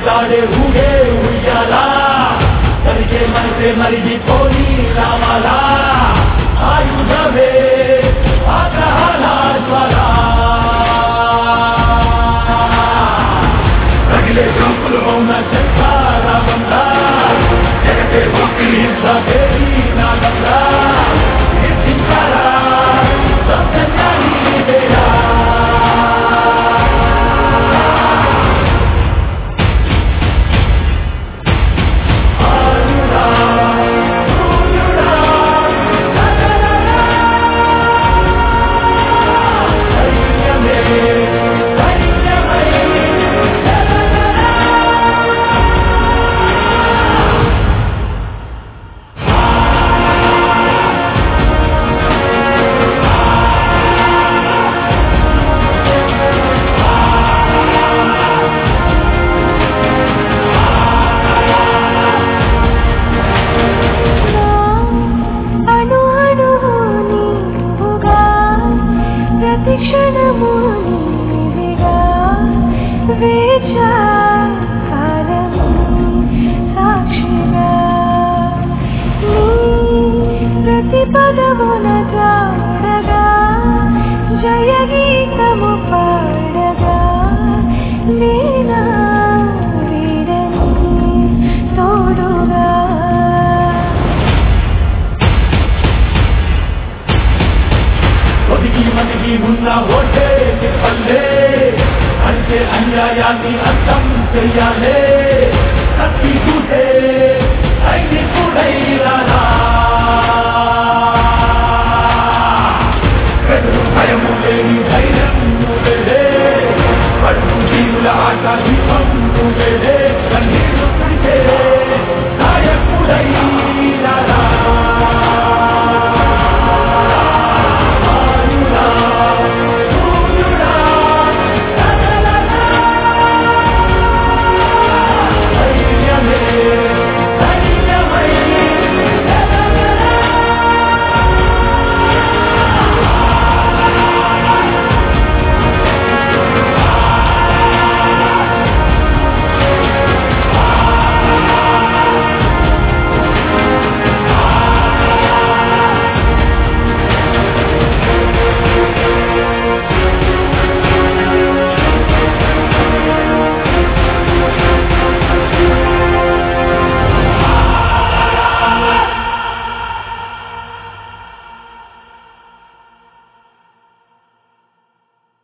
తాడే ఊగే ఉయ్యాలా కలిగే మనసే మరిగిపోని రావాలా ఆయుధమే ఆగ్రహాల జ్వాల రగిలే కాపులు మౌన చక్రావంగా జగతే భక్తి హింసేది నాగంగా నిర్చించారా సత్యాన్ని వేరా పదమున జాడగా జయ గీతము పాడగా లేనా వీడని తోడుగా ఒదిగి మదిగి ఉన్న ఓటే పల్లె అంటే అన్యాయాన్ని అర్థం చెయ్యాలే కత్తి చూసే